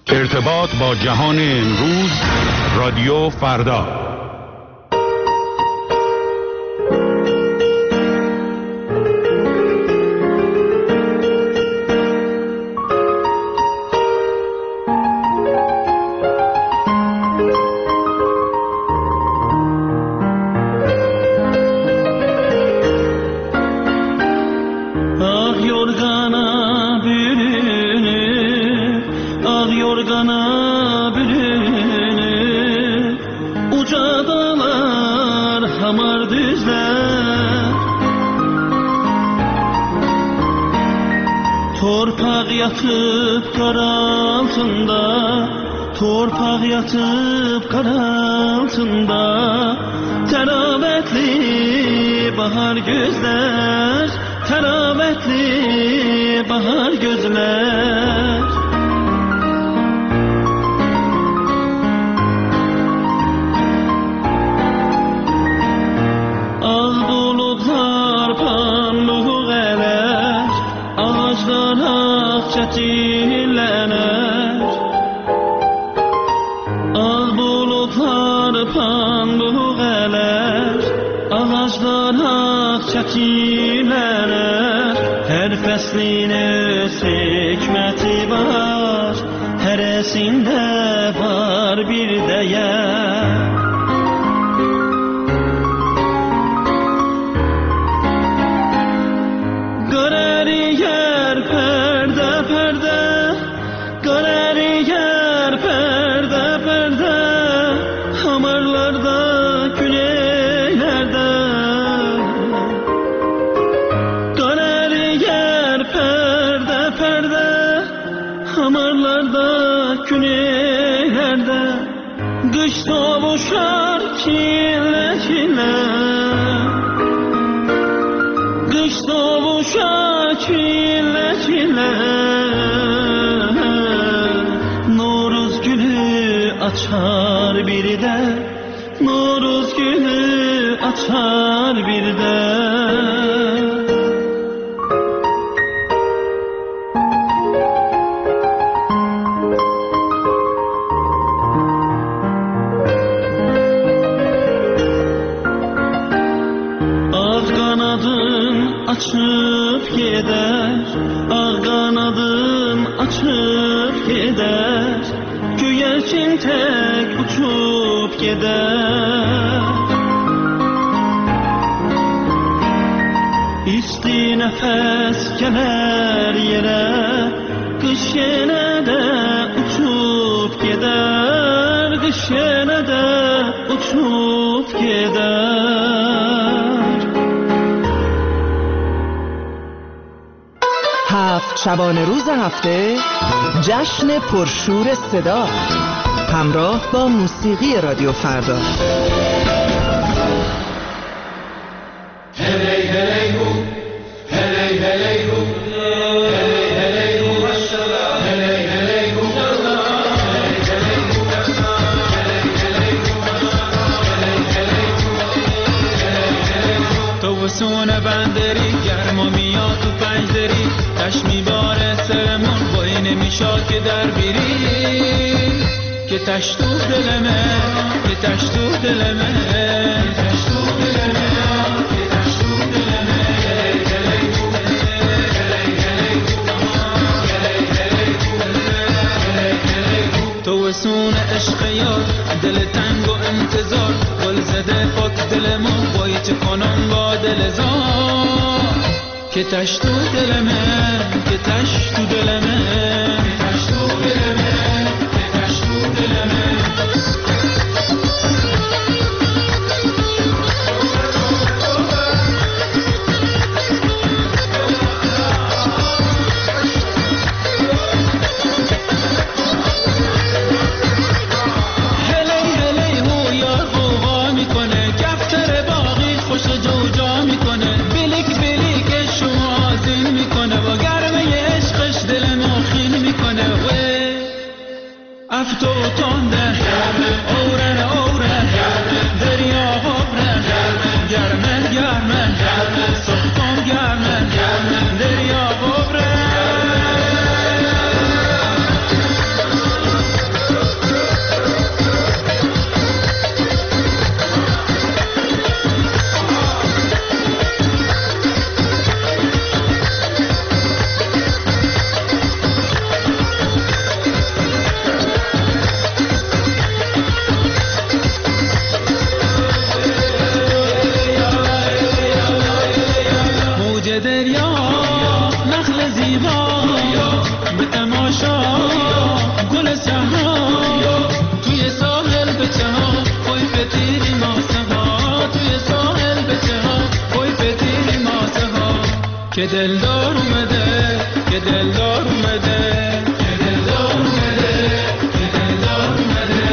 ارتباط با جهان امروز، رادیو فردا. Torpaq yatıb qar altında, təravətli bahar gözlər, təravətli bahar gözlər. Ağ buludlar panluq ələr, ağaclar ağ çətinlənər. Panluq ələr, ağaclar ağ çəkinərər. Hər fəslin öz hikməti var, hərəsində var bir dəyər. Qarəriyər pərdə pərdə, qarəriyər pərdə pərdə, hamarlarda, güneylərdə. Qarəriyər pərdə pərdə, hamarlarda, güneylərdə. Qış sovuşar çillə çillə, qış sovuşar çillə çillə. Noruz gülü açar bir də, Noruz gülü açar bir də. Ağ qanadın açıb gedər, ağ qanadın açıb gedər. Göyərçin tək uçub gedər. İsti nəfəs gələr yerə, qış yenə də uçub gedər, qış yenə də uçub gedər. هفت شبانه روز هفته جشن پرشور صدا همراه با موسیقی رادیو فردا. سونه بندری گرما میاد تو پنجدری، تش میباره سرمون وای نمیشاد که در بیری، که تش تو دلمه، که تش تو دلمه، که تش تو دلمه، که تش تو دلمه. تو سونه عشق یار، دل تنگ و انتظار، گل زده پاک دلمون وای چه کنم با دل زار. که تش تو دلمه، که تش تو دلمه، که تش تو دلمه، که تش تو دلمه. گل صحرا توی ساحل بچه ها پای فتیری ماسه ها توی ساحل بچه ها پای فتیری ماسه ها که دلدار اومده که دلدار اومده که دلدار اومده که دلدار اومده.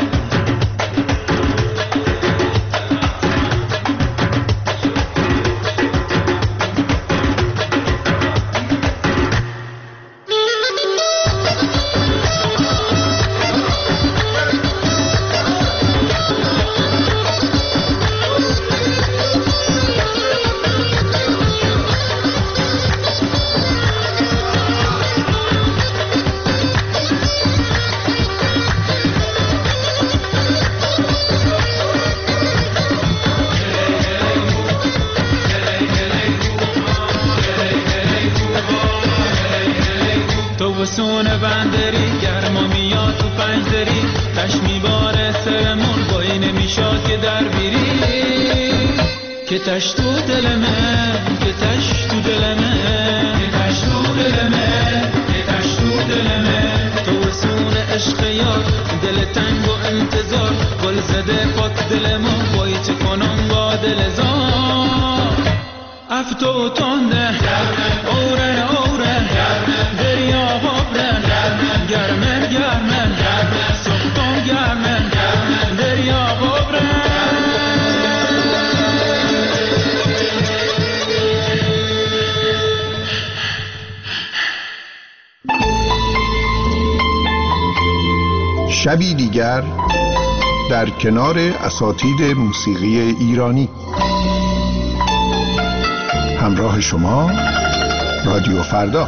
سونه بندری گرما میاد تو پنجدری تش میباره سرمون بایی نمیشاد که در بیری که تش تو دلمه که تش تو دلمه که تش تو دلمه که تش تو دلمه تو سونه عشق یار دل تنگ و انتظار گل زده پاک دلمو بایی چه کنم با دل زار افتو تنده اوره اوره دریا بابره گرمه گرمه سختم گرمه دریا بابره. شبی دیگر در کنار اساتید موسیقی ایرانی. همراه شما رادیو فردا.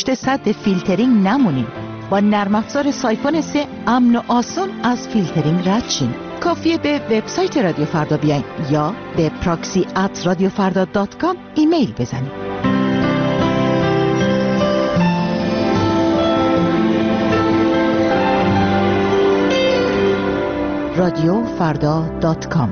پشت سد فیلترینگ نمونین. با نرم افزار سایفون 3 امن و آسان از فیلترینگ رد شین. کافیه به وبسایت رادیو فردا بیاین یا به proxy@radiofarda.com ایمیل بزنید. radiofarda.com.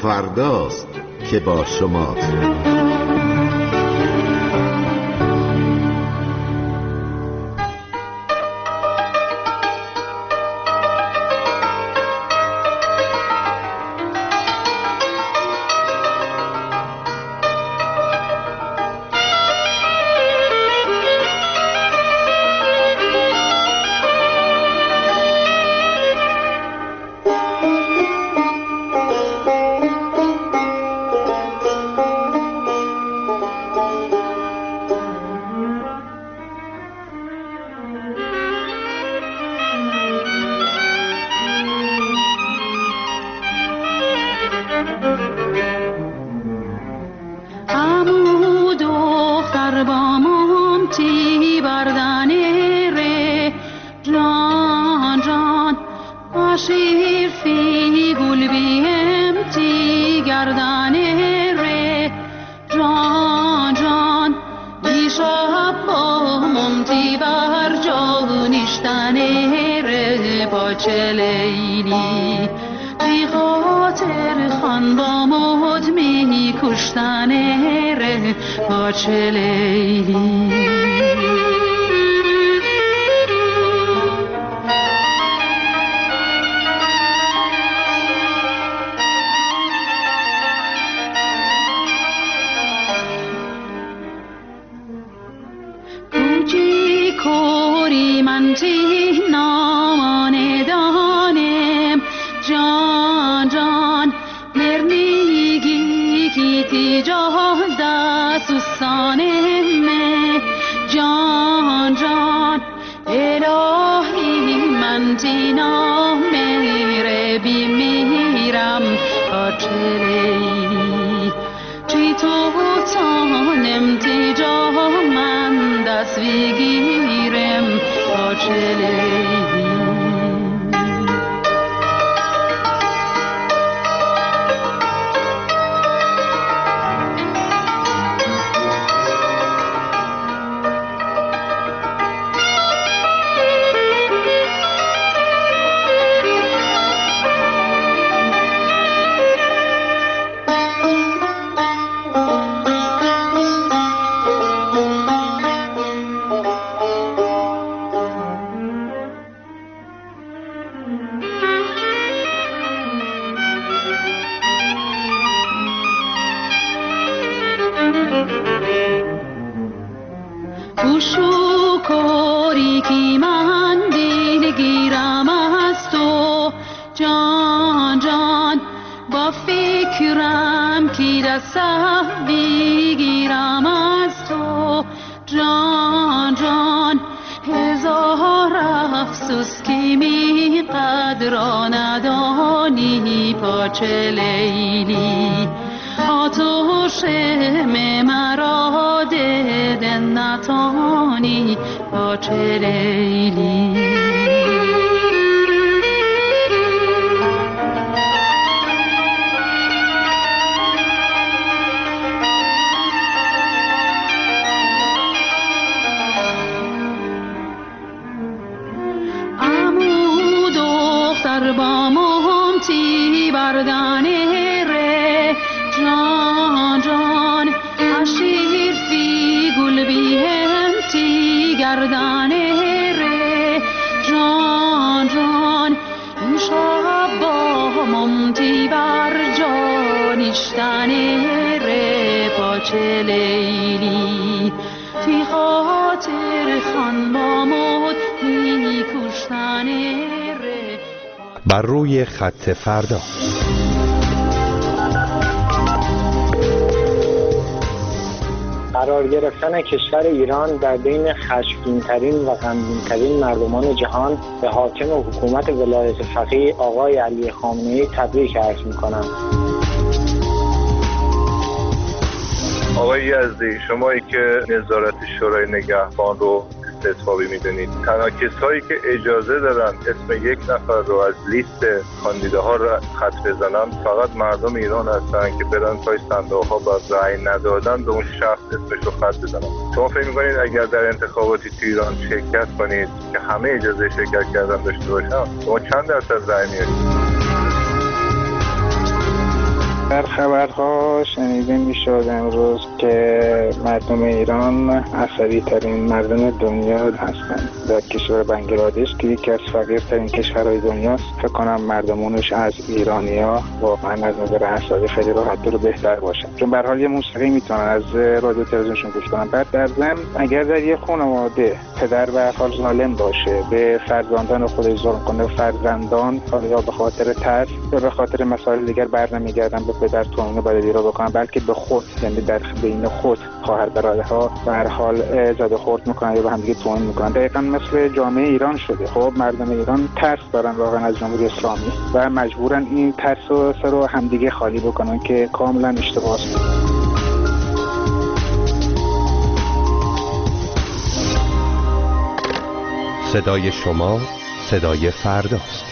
فرداست که با شماست. بر روی خط فردا. قرار گرفتن کشور ایران در بین خشمگین‌ترین و غمگین‌ترین مردمان جهان به حاکم حکومت ولایت فقیه آقای علی خامنه‌ای تبریک عرض می‌کنم. آقای یزدی، شمایی که نظارت شورای نگهبان رو استثبابی میدونید، تنها کسایی که اجازه دارن اسم یک نفر رو از لیست کاندیداها رو خط بزنن فقط مردم ایران هستن که برن پای صندوق‌ها با رأی ندادن به اون شخص اسمش رو خط بزنن. شما فکر می‌کنید اگر در انتخاباتی تو ایران شرکت کنید که همه اجازه شرکت کردن داشته باشن، شما چند درصد رأی میارید؟ در خبرها شنیده میشد امروز که مردم ایران عصبی ترین مردم دنیا هستند. در کشور بنگلادش که یکی از فقیرترین کشورهای دنیاست، فکر کنم مردمونش از ایرانیا واقعا از نظر عصبی خیلی راحت و بهتر باشن، چون به هر حال یه موسیقی میتونن از رادیو تلویزیونشون گوش کنن. بعد در ضمن اگر در یه خانواده پدر به هر حال ظالم باشه، به فرزندان خودش ظلم کنه، فرزندان یا به خاطر ترس یا به خاطر مسائل دیگر برنمیگردن به پدر توهین بدی را بکنن، بلکه به خود، یعنی در بین خود خواهر برادرها به هر حال زده خورد میکنن یا به هم دیگه توهین میکنن. دقیقاً مثل جامعه ایران شده. خب مردم ایران ترس دارن واقعا از جمهوری اسلامی و مجبورن این ترس رو همدیگه خالی بکنن که کاملا اشتباهه. صدای شما صدای فرداست.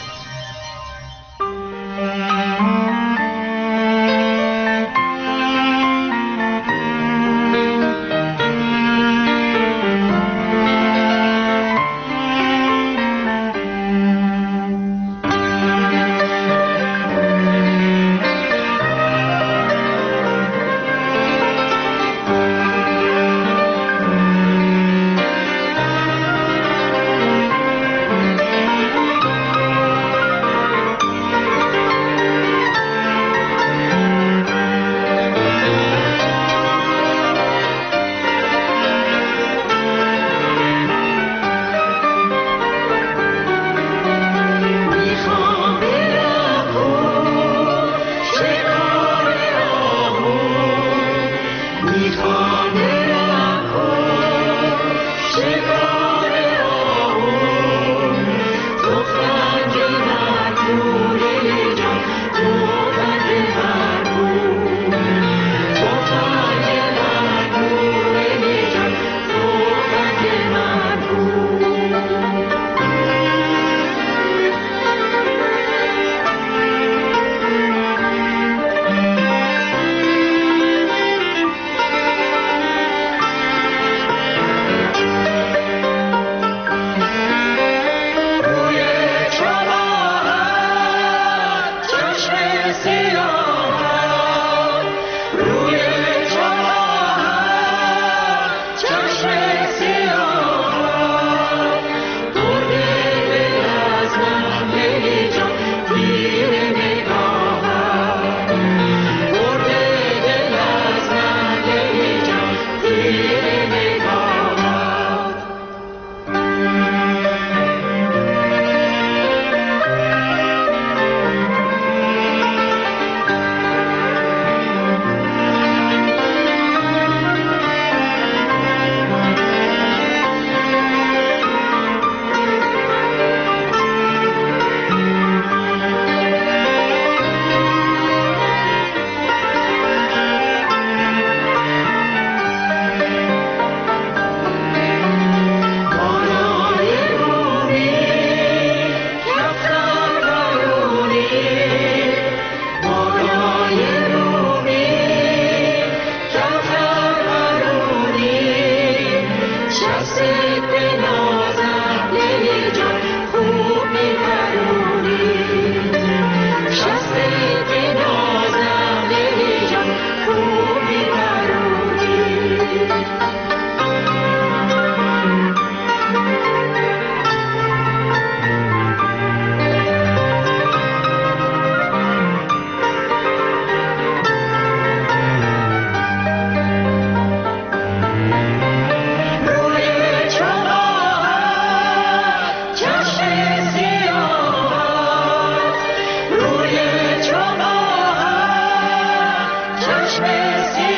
چشم